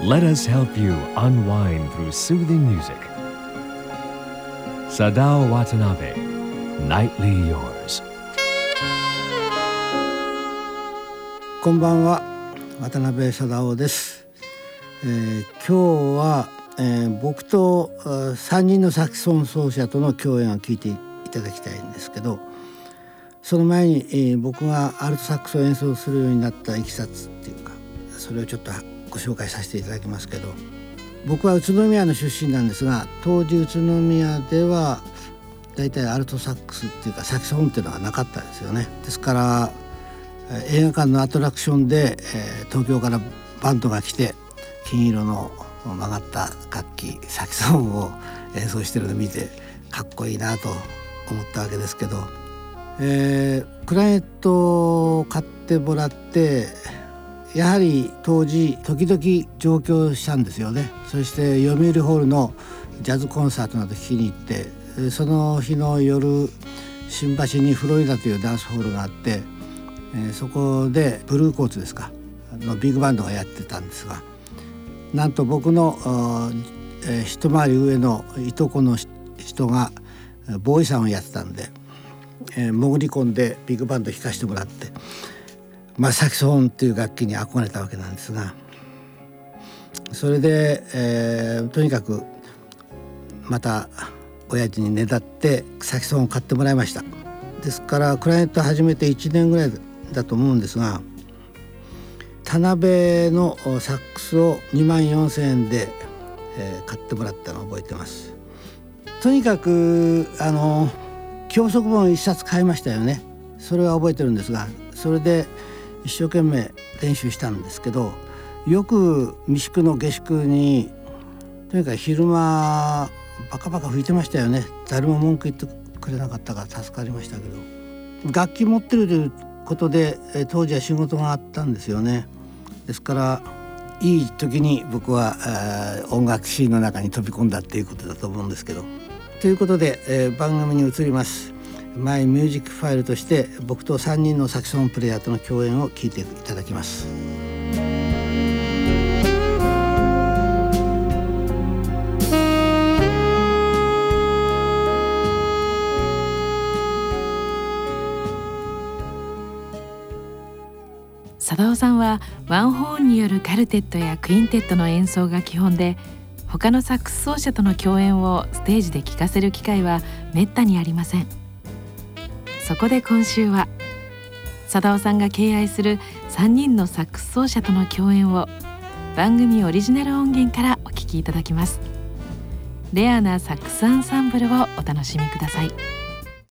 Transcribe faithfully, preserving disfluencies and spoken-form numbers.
Let us help you unwind through soothing music. Sadao Watanabe, Nightly Yours. こんばんは、渡辺貞夫です。えー、今日は、えー、僕とさんにんのサクソン奏者との共演を聞いていただきたいんですけど、その前に、えー、僕がアルトサックスを演奏するようになったいきさつっていうか、それをちょっとご紹介させていただきますけど、僕は宇都宮の出身なんですが、当時宇都宮ではだいたいアルトサックスっていうかサキソフォンっていうのがなかったんですよね。ですから映画館のアトラクションで、えー、東京からバンドが来て金色の曲がった楽器サキソフォンを演奏してるのを見てかっこいいなと思ったわけですけど、えー、クラリネットを買ってもらってやはり当時時々上京したんですよね。そして読売ホールのジャズコンサートなど聴きに行って、その日の夜新橋にフロリダというダンスホールがあって、えー、そこでブルーコーツですかのビッグバンドがやってたんですが、なんと僕の、えー、一回り上のいとこの人がボーイさんをやってたんで、えー、潜り込んでビッグバンド弾かせてもらって、まあ、サキソフォンっていう楽器に憧れたわけなんですが、それで、えー、とにかくまた親父にねだってサキソフォンを買ってもらいました。ですからクラリネット始めていちねんぐらいだと思うんですが、田辺のサックスをにまんよんせんえんで、えー、買ってもらったのを覚えてます。とにかくあの教則本一冊買いましたよね。それは覚えてるんですが、それで一生懸命練習したんですけど、よく三宿の下宿にとにかく昼間バカバカ吹いてましたよね。誰も文句言ってくれなかったから助かりましたけど、楽器持ってるということで当時は仕事があったんですよね。ですからいい時に僕は音楽シーンの中に飛び込んだっていうことだと思うんですけど、ということで、えー、番組に移ります。マイミュージックファイルとして僕とさんにんのサキソフォンプレイヤーとの共演を聞いていただきます。 貞夫さんはワンホーンによるカルテットやクインテットの演奏が基本で、他のサックス奏者との共演をステージで聴かせる機会はめったにありません。そこで今週は貞夫さんが敬愛するさんにんのサックス奏者との共演を番組オリジナル音源からお聴きいただきます。レアなサックスアンサンブルをお楽しみください。